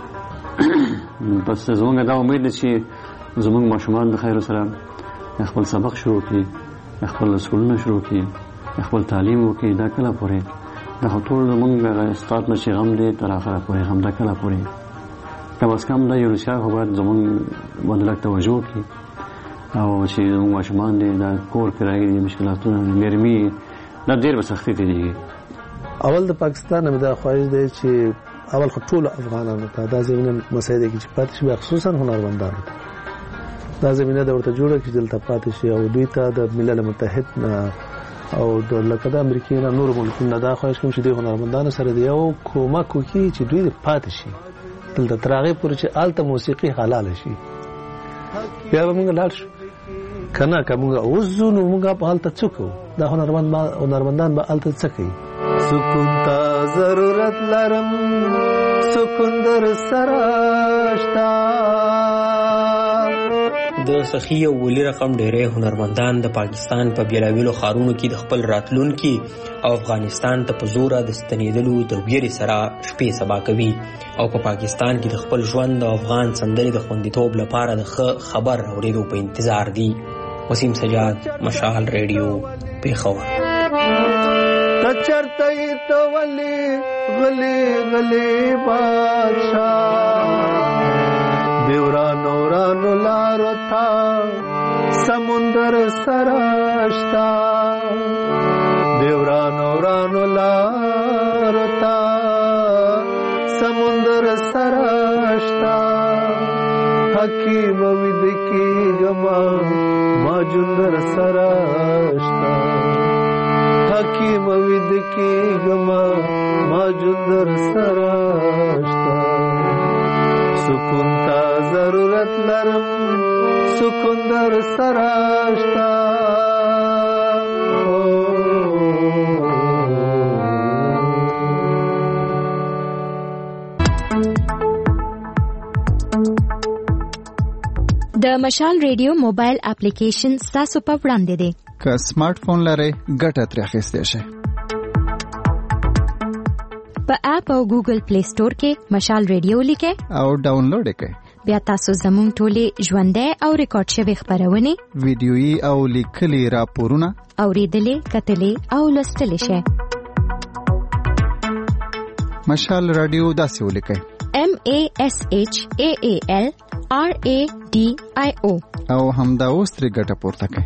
بس زموږ دا امید دی چې زموږ ماشومان د خیر سره خپل سبق شروع کړي، خپل سکولونه شروع کړي، خپل تعلیم وکړي. دا کله پورې دا خو ټول زموږ استاد نه چې غم دی تر آخره پورې غم، دا کله پورې کم از کم دا یو رسیا خو باید زموږ باندې لږ توجه وکړي او چې زموږ ماشومان دی دا کور کرایې دي، مشکلاتونه نرمي دا ډېر به سختي تېرېږي. اول د پاکستان هم دا خواهش دی چې اول خو ټولو افغانانو ته دا زمینه مسایده کې چې پاتې شي، خصوصا هنرمندانو ته دا زمینه د ورته جوړه کړي دلته پاتې شي او دوی ته د ملل متحد نه او د لکه د امریکې نه نور ملکونو دا خواهش کوم چې د هنرمندانو سره دی یو کومک وکړي چې دوی پاتې شي دلته تر هغې پورې چې هلته موسیقي حلاله شي. بیا به موږ لاړ شو، که نه که موږ اوس ځو نو موږ به هلته څه کوو؟ دا هنرمندان به هلته څه کوي؟ سکون ته ضرورت لرم، سکون در سره شته. د سخي او ولي رقم ډېری هنرمندان د پاکستان په بېلابېلو ښارونو کې د خپل راتلونکي او افغانستان ته په زوره د ستنېدلو د ویرې سره شپې سبا کوي او په پاکستان کې د خپل ژوند او افغان سندرې د خوندیتوب لپاره د ښه خبر اورېدو په انتظار دي. وسیم سجاد، مشال ریډیو، پېښور. ته چرته یې ته ولې غلی بادشاه، د ورانو لارو ته سمندر سره شته، د ورانو لارو ته سمندر سره شته. حکیم وید کېږم ما جندر سره شته، حکیم وید کېږم ما جندر سره شته. سکون ته ضرورت لرم، سکون در سره شته. د مشال ریډیو موبایل اپلیکیشن ستاسو په وړاندې دی. که سمارټ فون لرئ ګټه ترې اخیستی شئ. په اپ او ګوګل پلی سٹور کې مشال ریډیو لیکئ او ډاونلوډ یې کړئ. بیا تاسو زموږ ټولې ژوندۍ او ریکارډ شوې خپرونې، ویډیويي او لیکلي راپورونه اورېدلې، کتلې او لوستلی شئ. مشال رادیو داسې ولیکئ: MASHAALRADIO او همدا اوس ترې ګټه پورته کړئ.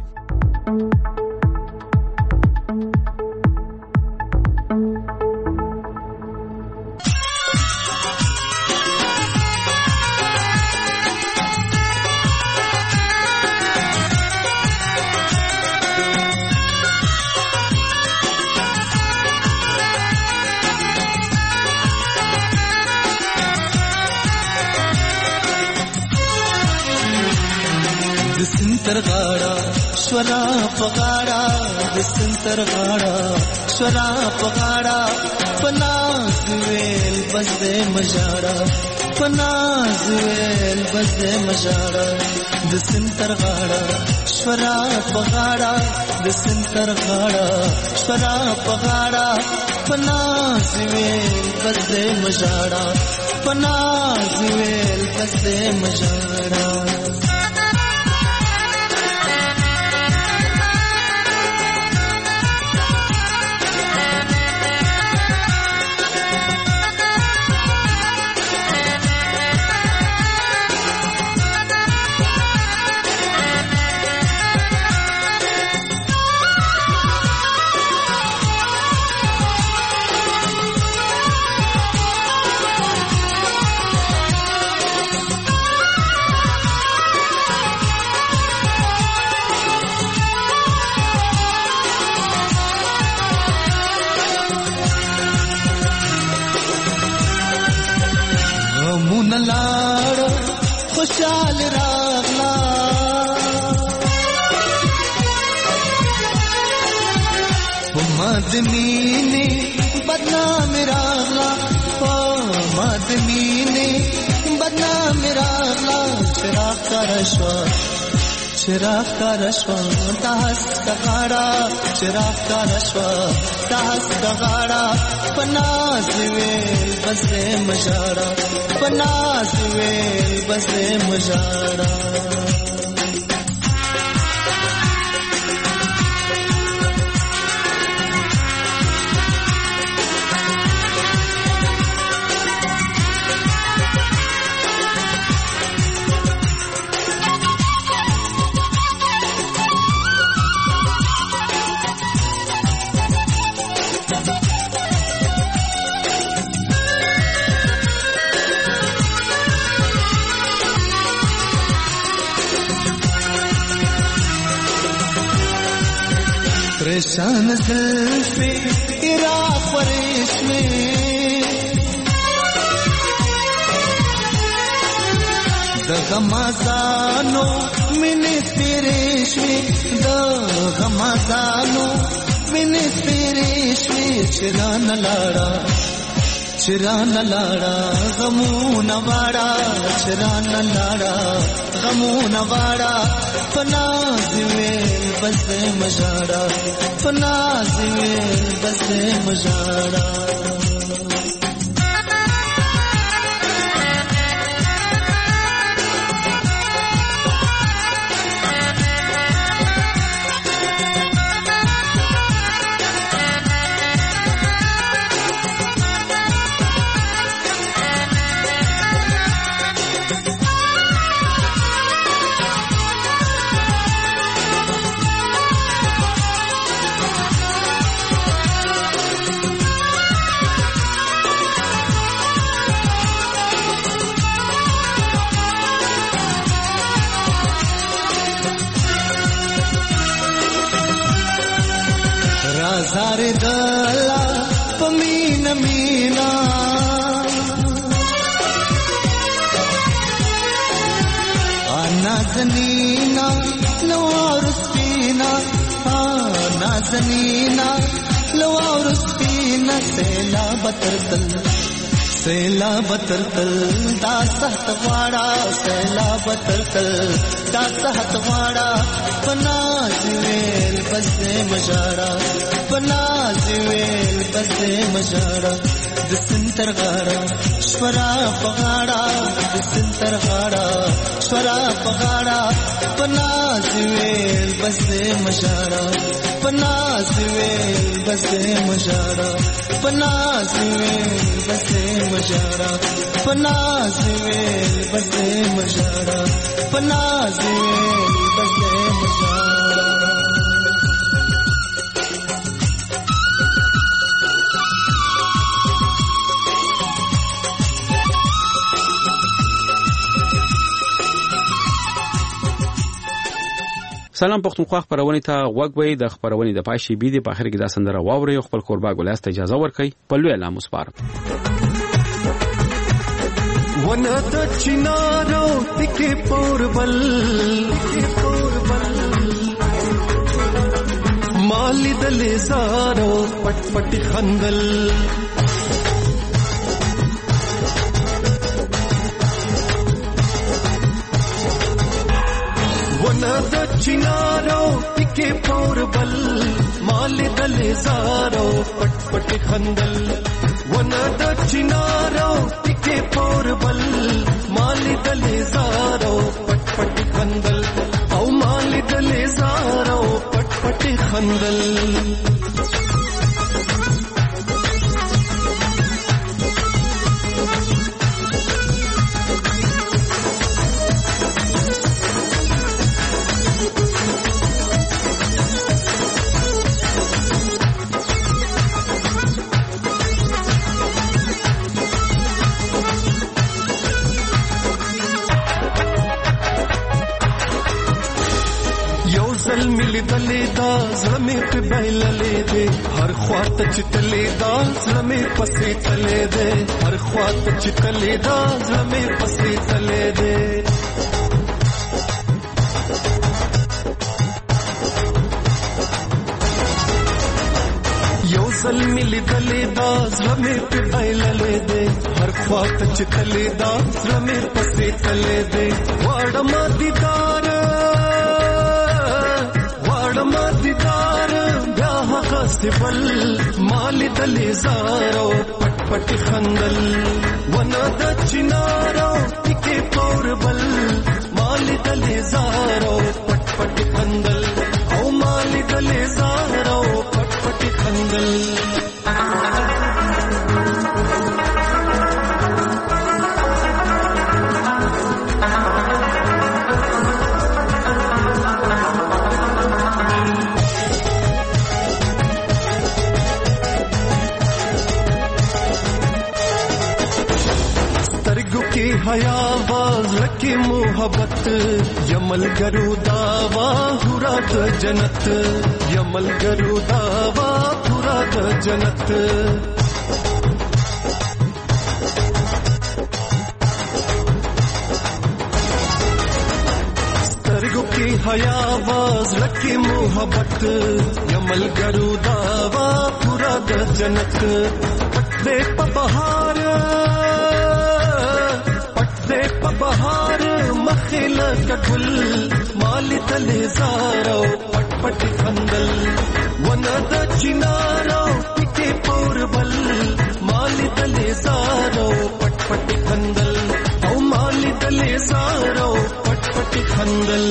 د سنتر غاړه شورا پغاړه د سنتر غاړه شورا پغاړه پناز ویل بس دې مجاړه پناز ویل بس دې مجاړه د سنتر غاړه شورا پغاړه د سنتر غاړه شورا پغاړه پناز ویل بس دې مجاړه پناز ویل بس دې مجاړه خوشحال راغلا مدمینی بدنام راغلا مدمینی بدنام راغلا چراغ کا رشوا چراغ کا رشوا تاس کا غاڑا چراغ کا رشوا تاس کا غاڑا پناز ویل بس مجاڑا پناز ویل بس مجاڑا परेशान जुल्फे इराक परेश में दगमजानो मिने तेरेश में दगमजानो मिने तेरेश में चिरा न लाड़ा गमू नवाड़ा चिरा न लाड़ा गमू नवाड़ा पनाज वेल बस मजाड़ा पनाज वेल बस मजाड़ा सारे दला पमीन मीना नाज़नीना लवारुस्तीना नाज़नीना लवारुस्तीना सेला बतरतल दासहत वाड़ा सेला बतरतल दासहत वाड़ा पनाज वेल बसे मजाड़ा पनाज वेल बसे मजाड़ा दिसंतर गाड़ा स्वरा पगाड़ा दिसंतर गाड़ा स्वरा पगाड़ा पनाज वेल बसे मजाड़ा पनाज वेल बसे मजाड़ा पनाज वेल बसे मजाड़ा पनाज वेल बसे मजाड़ा पनाज वेल बसे मजाड़ा سلام پښتونخوا خبرونه ته وګوي د خبرونه د پاشي بي د په اخر کې دا سندره واوري خپل قربا ګولاست اجازه ورکړي په لوی اعلان مسپار ونه د چینارو تکي پوربل لیدلې زارو پټ پټ خندل ونه د چینارو ټکي پور بل مال دلې زارو پټ پټ خندل ونه د چینارو ټکي پور بل مال دلې زارو پټ پټ خندل او مال دلې زارو پټ پټ خندل دلې دا زړه مې په بایللې دې هر خواته چې تلې دا زړه مې پسې تلې دې هر خواته چې تلې دا زړه مې پسې تلې دې یو ځل مې لیدلې دا زړه مې په بایللې دې هر خواته چې تلې دا زړه مې پسې تلې دې واړه ما دیدار دیدار بیا هغه سبل مال دلې زارو پټ پټ خندل ونه د چینارو ټکي پور بل مال دلې زارو پټ پټ خندل او مال دلې زارو پټ پټ خندل حیا باز لکی محبت یمل گرو داوا پورا د جنت یمل گرو داوا پورا د جنت سترګو کې حیا باز لکی محبت یمل گرو داوا پورا د جنت دې په بهار په بهار مخل کټل مال دلې زارو پټ پټ خندل ونه د چینارو ټکي پور بل مال دلې زارو پټ پټ خندل او مال دلې زارو پټ پټ خندل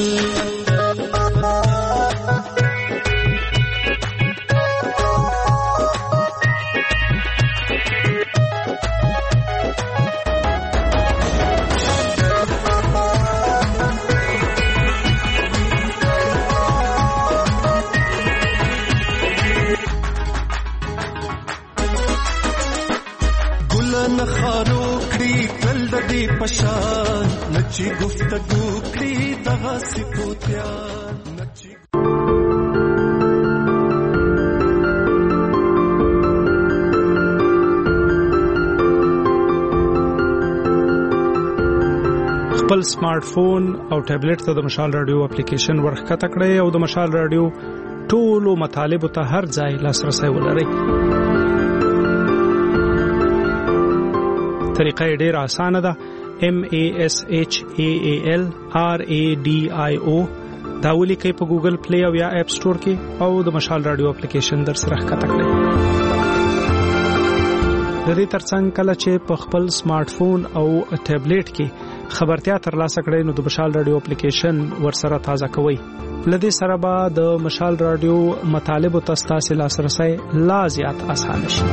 پشان نچی گفتگو کړي دغه سپوتیا نچی خپل سمارټ فون او ټابلیټ ته د مشال رادیو اپلیکیشن ورخکته کړئ او د مشال رادیو ټولو مطالبه ته هر ځای لاسرسي ولرئ. طریقه ډېر اسانه ده. MASHAALRADIO دا ولیکئ په ګوګل پلی او یا اپ سٹور کې او د مشال رادیو اپلیکیشن در سره ښکته کړئ. د دې ترڅنګ کله چې په خپل سمارټ فون او ټابلیټ کې خبرتیا ترلاسه کړئ نو د مشال رادیو اپلیکیشن ورسره تازه کوئ. لدې سره به د مشال رادیو مطالب او تاسو لاسرسي لا زیات اسانه شي.